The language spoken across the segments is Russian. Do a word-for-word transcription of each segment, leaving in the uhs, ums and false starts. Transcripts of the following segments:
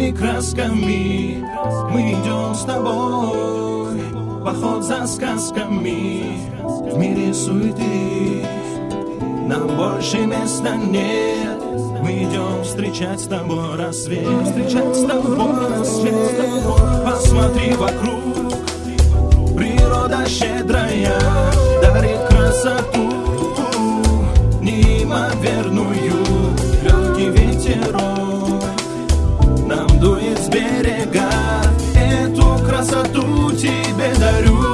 яркими красками мы идем с тобой, поход за сказками в мире суеты. Нам больше места нет, мы идем встречать с тобой рассвет, встречать с тобой рассвет. Посмотри вокруг, природа щедрая дарит красоту неимоверную. Легкий ветерок нам дует с берега, эту красоту тебе дарю.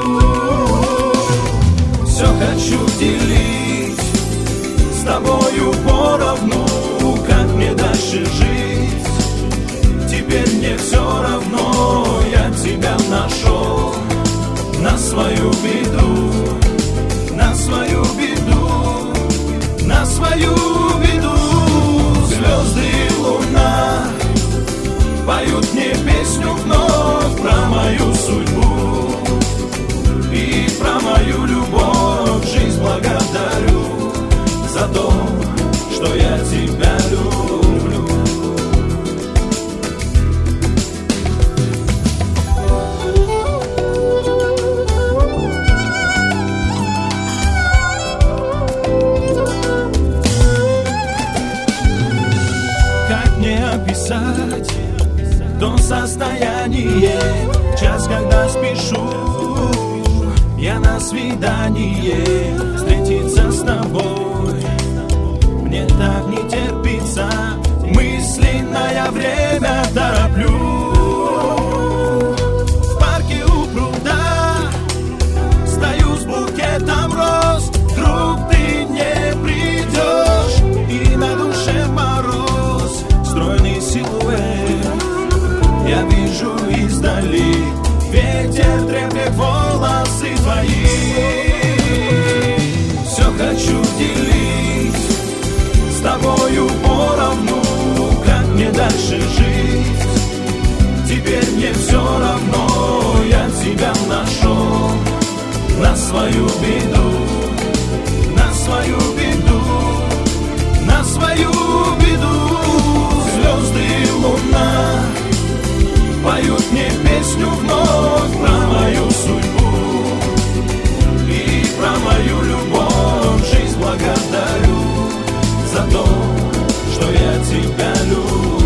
Все хочу делить с тобою поровну, как мне дальше жить. Теперь мне все равно, я тебя нашел на свою беду, на свою беду, на свою беду. Звезды и луна поют мне песню вновь про мою судьбу и про мою любовь. Жизнь благодарю за то, что я тебя люблю. Как мне описать то состояние, час, когда спешу я на свидание встретиться с тобой? Мне так не терпится, мысленное время тороплю. В парке у пруда стою с букетом роз, вдруг ты не придешь, и на душе мороз, стройный силуэт я вижу издали, ветер треплет волосы твои. Все хочу делить с тобою поровну, как мне дальше жить. Теперь мне все равно, я тебя нашел на свою беду, на свою беду, на свою беду. Звезды и луна поют мне песню вновь про мою судьбу и про мою любовь. Жизнь благодарю за то, что я тебя люблю.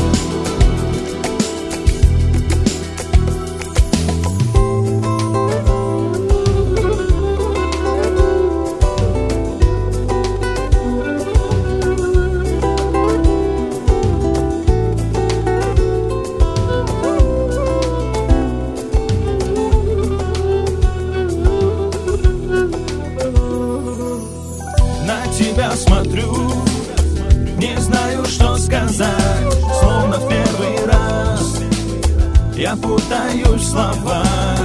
Тебя смотрю, не знаю, что сказать, словно в первый раз я путаюсь в словах.